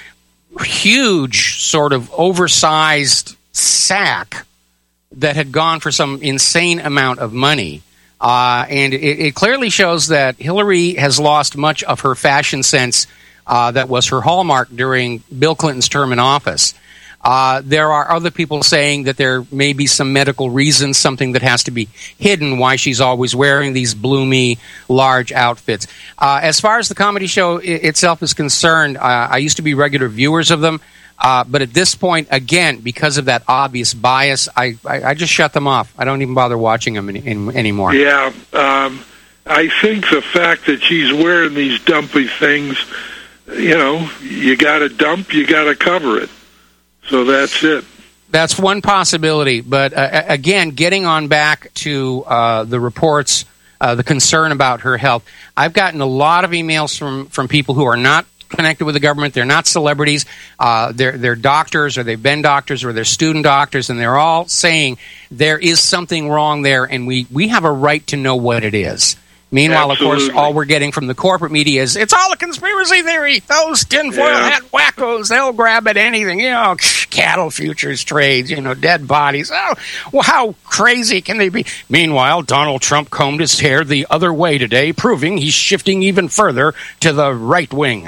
huge sort of oversized sack that had gone for some insane amount of money. Uh, and it, it clearly shows that Hillary has lost much of her fashion sense uh, that was her hallmark during Bill Clinton's term in office. Uh, there are other people saying that there may be some medical reasons, something that has to be hidden, why she's always wearing these bloomy, large outfits. Uh, as far as the comedy show I- itself is concerned, uh, I used to be regular viewers of them. Uh, but at this point, again, because of that obvious bias, I, I, I just shut them off. I don't even bother watching them any, any, anymore. Yeah, um, I think the fact that she's wearing these dumpy things, you know, you got to dump, you got to cover it. So that's it. That's one possibility. But uh, again, getting on back to uh, the reports, uh, the concern about her health, I've gotten a lot of emails from, from people who are not connected with the government. They're not celebrities. Uh, they're, they're doctors, or they've been doctors, or they're student doctors, and they're all saying there is something wrong there, and we, we have a right to know what it is. Meanwhile, Absolutely. Of course, all we're getting from the corporate media is, it's all a conspiracy theory. Those tinfoil Yeah. hat wackos, they'll grab at anything. You know, cattle futures trades, you know, dead bodies. Oh, well, how crazy can they be? Meanwhile, Donald Trump combed his hair the other way today, proving he's shifting even further to the right wing.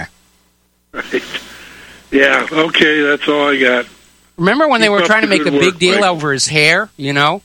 Right. Yeah, okay, that's all I got. Remember when they Keep were up trying to the make a good big work, deal Mike. over his hair, you know?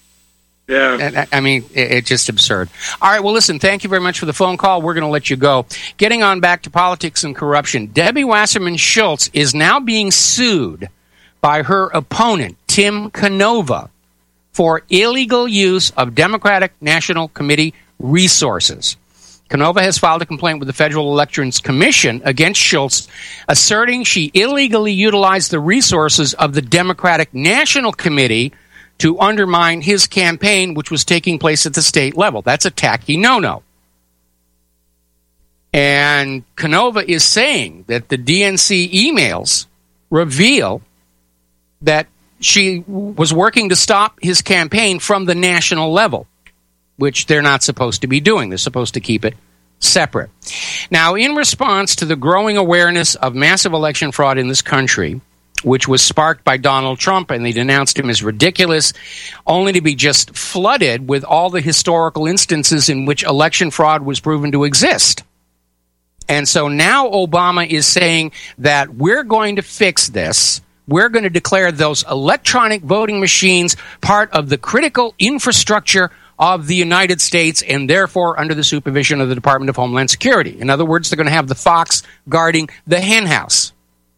Yeah. I mean, it, it's just absurd. All right, well, listen, thank you very much for the phone call. We're going to let you go. Getting on back to politics and corruption, Debbie Wasserman Schultz is now being sued by her opponent, Tim Canova, for illegal use of Democratic National Committee resources. Canova has filed a complaint with the Federal Elections Commission against Schultz, asserting she illegally utilized the resources of the Democratic National Committee to undermine his campaign, which was taking place at the state level. That's a tacky no-no. And Canova is saying that the D N C emails reveal that she was working to stop his campaign from the national level, which they're not supposed to be doing. They're supposed to keep it separate. Now, in response to the growing awareness of massive election fraud in this country, which was sparked by Donald Trump, and they denounced him as ridiculous, only to be just flooded with all the historical instances in which election fraud was proven to exist. And so now Obama is saying that we're going to fix this. We're going to declare those electronic voting machines part of the critical infrastructure of the United States, and therefore under the supervision of the Department of Homeland Security. In other words, they're going to have the fox guarding the hen house.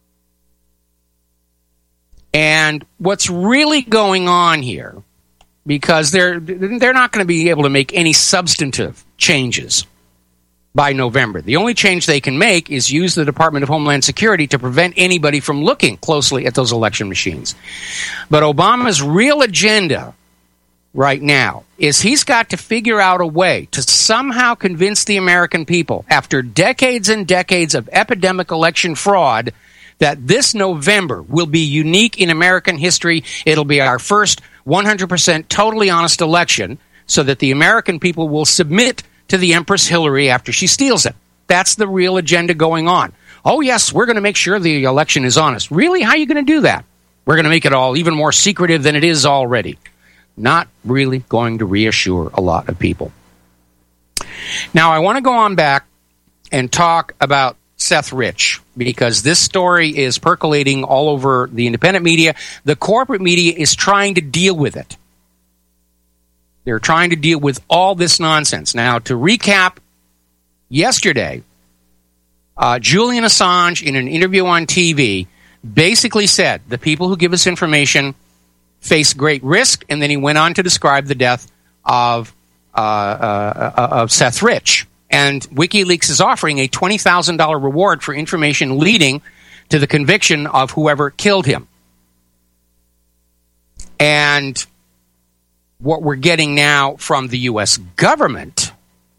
And what's really going on here, because they're they're not going to be able to make any substantive changes by November. The only change they can make is use the Department of Homeland Security to prevent anybody from looking closely at those election machines. But Obama's real agenda right now is he's got to figure out a way to somehow convince the American people, after decades and decades of epidemic election fraud, that this November will be unique in American history. It'll be our first one hundred percent totally honest election, so that the American people will submit to the Empress Hillary after she steals it. That's the real agenda going on. Oh, yes, we're going to make sure the election is honest. Really? How are you going to do that? We're going to make it all even more secretive than it is already. Not really going to reassure a lot of people. Now, I want to go on back and talk about Seth Rich, because this story is percolating all over the independent media. The corporate media is trying to deal with it. They're trying to deal with all this nonsense. Now, to recap, yesterday, uh, Julian Assange, in an interview on T V, basically said the people who give us information face great risk, and then he went on to describe the death of uh, uh, of Seth Rich. And WikiLeaks is offering a twenty thousand dollars reward for information leading to the conviction of whoever killed him. And what we're getting now from the U S government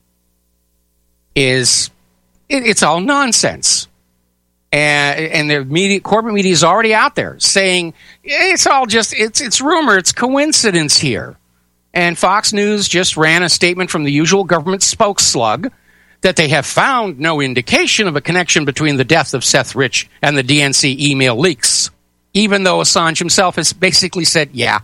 is it, it's all nonsense. And, and the media, corporate media is already out there saying it's all just, it's, it's rumor, it's coincidence here. And Fox News just ran a statement from the usual government spokeslug that they have found no indication of a connection between the death of Seth Rich and the D N C email leaks, even though Assange himself has basically said, yeah.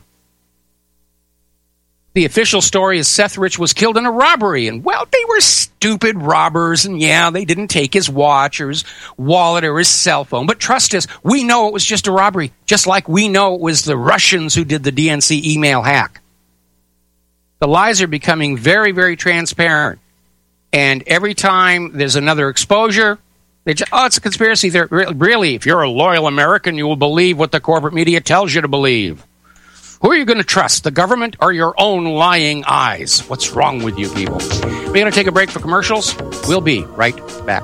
The official story is Seth Rich was killed in a robbery, and, well, they were stupid robbers, and, yeah, they didn't take his watch or his wallet or his cell phone. But trust us, we know it was just a robbery, just like we know it was the Russians who did the D N C email hack. The lies are becoming very, very transparent. And every time there's another exposure, they just, oh, it's a conspiracy theory. Really, if you're a loyal American, you will believe what the corporate media tells you to believe. Who are you going to trust, the government or your own lying eyes? What's wrong with you people? We're going to take a break for commercials. We'll be right back.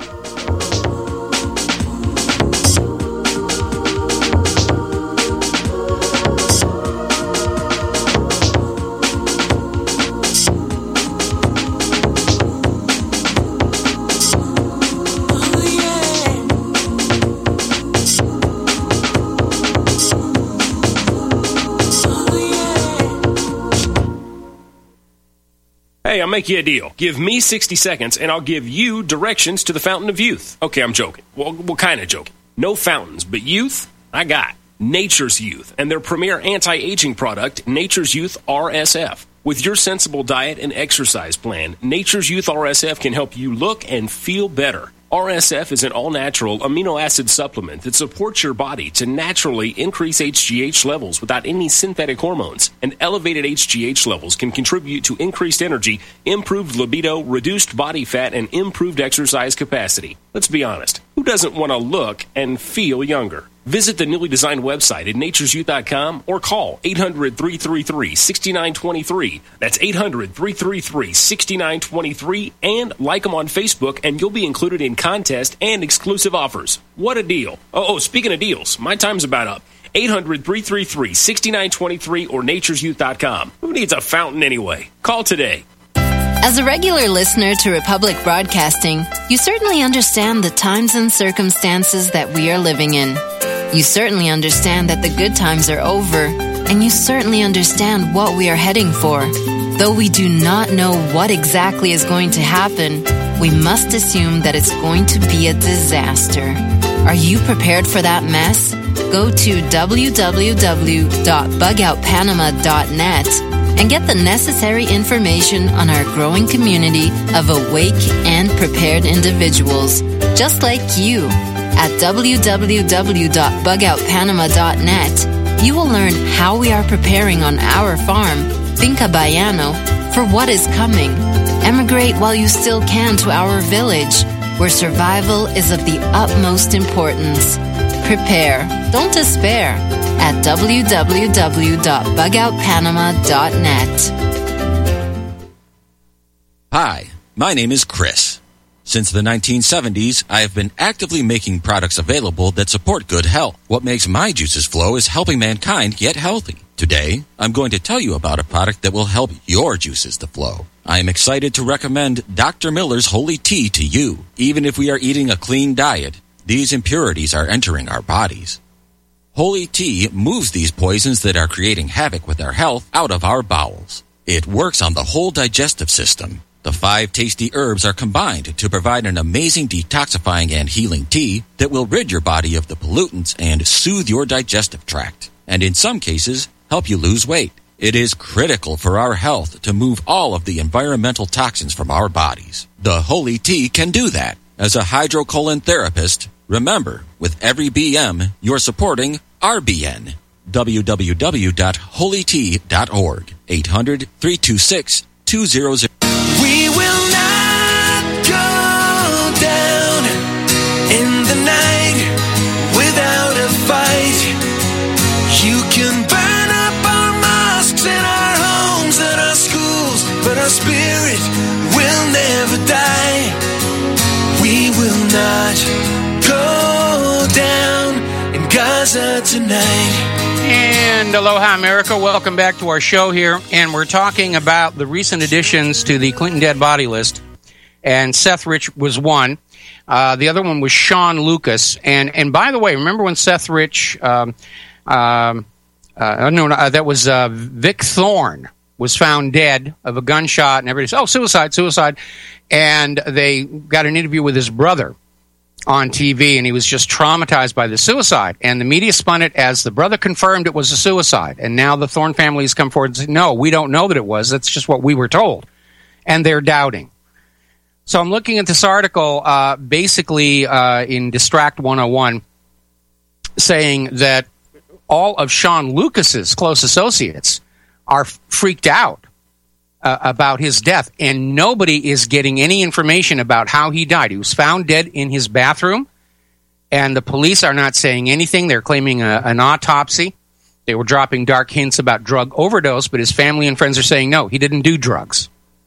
Hey, I'll make you a deal. Give me sixty seconds, and I'll give you directions to the Fountain of Youth. Okay, I'm joking. Well, what kind of joking? No fountains, but youth, I got. Nature's Youth, and their premier anti-aging product, Nature's Youth R S F. With your sensible diet and exercise plan, Nature's Youth R S F can help you look and feel better. R S F is an all-natural amino acid supplement that supports your body to naturally increase H G H levels without any synthetic hormones. And elevated H G H levels can contribute to increased energy, improved libido, reduced body fat, and improved exercise capacity. Let's be honest, who doesn't want to look and feel younger? Visit the newly designed website at natures youth dot com or call eight hundred, three three three, six nine two three. That's eight hundred, three three three, six nine two three, and like them on Facebook and you'll be included in contests and exclusive offers. What a deal. Oh, oh speaking of deals, my time's about up. eight hundred, three three three, six nine two three or natures youth dot com. Who needs a fountain anyway? Call today. As a regular listener to Republic Broadcasting, you certainly understand the times and circumstances that we are living in. You certainly understand that the good times are over, and you certainly understand what we are heading for. Though we do not know what exactly is going to happen, we must assume that it's going to be a disaster. Are you prepared for that mess? Go to w w w dot bug out panama dot net and get the necessary information on our growing community of awake and prepared individuals, just like you. At w w w dot bug out panama dot net, you will learn how we are preparing on our farm, Finca Bayano, for what is coming. Emigrate while you still can to our village, where survival is of the utmost importance. Prepare, don't despair, at w w w dot bug out panama dot net. Hi, my name is Chris. Since the nineteen seventies, I have been actively making products available that support good health. What makes my juices flow is helping mankind get healthy. Today, I'm going to tell you about a product that will help your juices to flow. I am excited to recommend Doctor Miller's Holy Tea to you. Even if we are eating a clean diet, these impurities are entering our bodies. Holy Tea moves these poisons that are creating havoc with our health out of our bowels. It works on the whole digestive system. The five tasty herbs are combined to provide an amazing detoxifying and healing tea that will rid your body of the pollutants and soothe your digestive tract, and in some cases, help you lose weight. It is critical for our health to move all of the environmental toxins from our bodies. The Holy Tea can do that. As a hydrocolon therapist, remember, with every B M, you're supporting R B N. w w w dot holy tea dot org. eight hundred, three two six, two zero zero. We will not go down in the night without a fight. You can burn up our mosques and our homes and our schools, but our spirit will never die. We will not go down, and God Plaza tonight. And aloha, America. Welcome back to our show here. And we're talking about the recent additions to the Clinton dead body list. And Seth Rich was one. Uh, the other one was Sean Lucas. And and by the way, remember when Seth Rich, um, um, uh, no, no, uh, that was uh, Vic Thorne, was found dead of a gunshot, and everybody said, oh, suicide, suicide. And they got an interview with his brother on T V, and he was just traumatized by the suicide. And the media spun it as the brother confirmed it was a suicide. And now the Thorne family has come forward and said, no, we don't know that it was. That's just what we were told. And they're doubting. So I'm looking at this article, uh, basically uh, in Distract one oh one, saying that all of Sean Lucas's close associates are freaked out uh, about his death, and nobody is getting any information about how he died. He was found dead in his bathroom, and the police are not saying anything. They're claiming a, an autopsy. They were dropping dark hints about drug overdose, but his family and friends are saying, no, he didn't do drugs.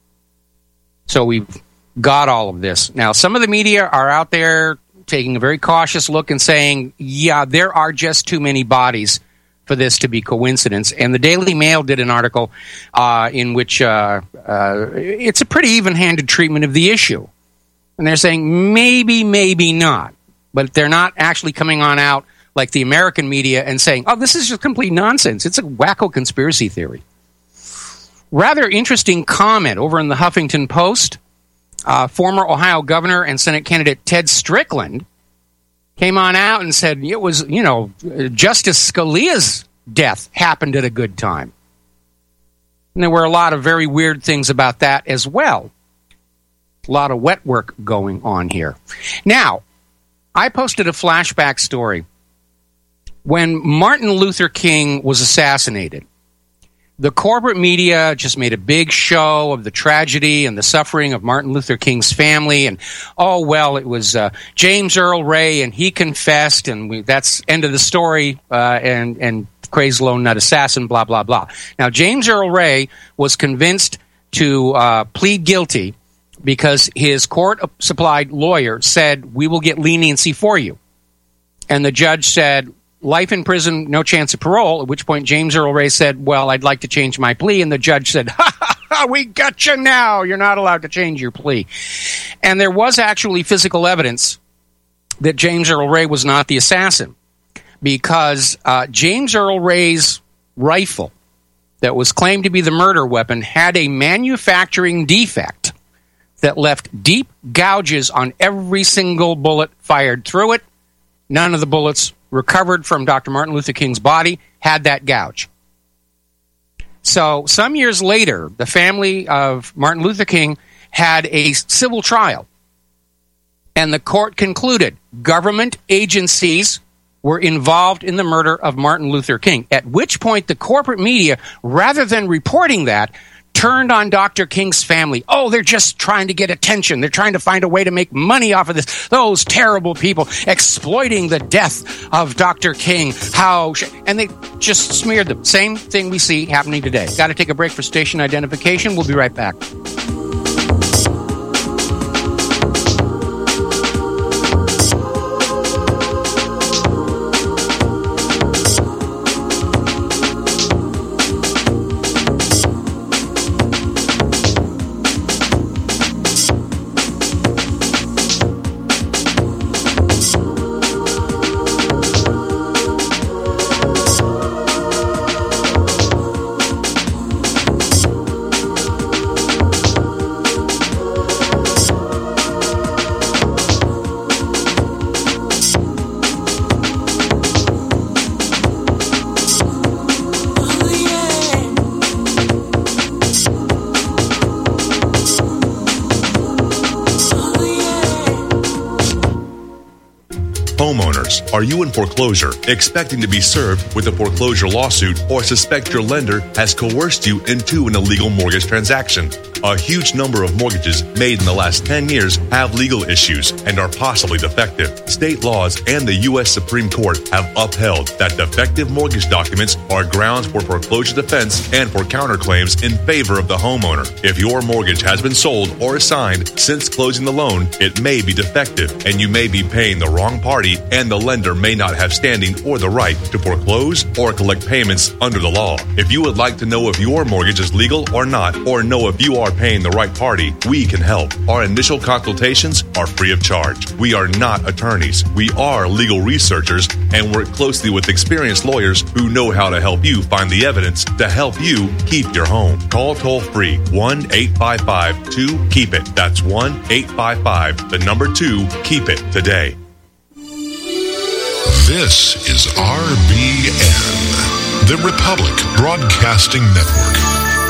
So we've got all of this. Now, some of the media are out there taking a very cautious look and saying, yeah, there are just too many bodies for this to be coincidence. And the Daily Mail did an article uh, in which uh, uh, it's a pretty even-handed treatment of the issue. And they're saying maybe, maybe not. But they're not actually coming on out like the American media and saying, oh, this is just complete nonsense. It's a wacko conspiracy theory. Rather interesting comment over in the Huffington Post. Uh, former Ohio governor and Senate candidate Ted Strickland came on out and said it was, you know, Justice Scalia's death happened at a good time. And there were a lot of very weird things about that as well. A lot of wet work going on here. Now, I posted a flashback story. When Martin Luther King was assassinated, the corporate media just made a big show of the tragedy and the suffering of Martin Luther King's family. And, oh, well, it was uh, James Earl Ray, and he confessed, and we, that's end of the story, uh, and, and crazy lone nut assassin, blah, blah, blah. Now, James Earl Ray was convinced to uh, plead guilty because his court-supplied lawyer said, we will get leniency for you. And the judge said, life in prison, no chance of parole, at which point James Earl Ray said, well, I'd like to change my plea. And the judge said, ha, ha, ha, we got you now. You're not allowed to change your plea. And there was actually physical evidence that James Earl Ray was not the assassin, because uh, James Earl Ray's rifle that was claimed to be the murder weapon had a manufacturing defect that left deep gouges on every single bullet fired through it. None of the bullets recovered from Doctor Martin Luther King's body had that gouge. So some years later, the family of Martin Luther King had a civil trial, and the court concluded government agencies were involved in the murder of Martin Luther King, at which point the corporate media, rather than reporting that, turned on Doctor King's family. Oh, they're just trying to get attention. They're trying to find a way to make money off of this. Those terrible people exploiting the death of Doctor King. How sh-? And they just smeared them. Same thing we see happening today. Got to take a break for station identification. We'll be right back. Homeowners, are you in foreclosure, expecting to be served with a foreclosure lawsuit, or suspect your lender has coerced you into an illegal mortgage transaction? A huge number of mortgages made in the last ten years have legal issues and are possibly defective. State laws and the U S Supreme Court have upheld that defective mortgage documents are grounds for foreclosure defense and for counterclaims in favor of the homeowner. If your mortgage has been sold or assigned since closing the loan, it may be defective, and you may be paying the wrong party and the lender lender may not have standing or the right to foreclose or collect payments under the law. If you would like to know if your mortgage is legal or not, or know if you are paying the right party, we can help. Our initial consultations are free of charge. We are not attorneys. We are legal researchers and work closely with experienced lawyers who know how to help you find the evidence to help you keep your home. Call toll free one eight five five two keep it. That's one eight five five, the number two, keep it today. This is R B N, the Republic Broadcasting Network.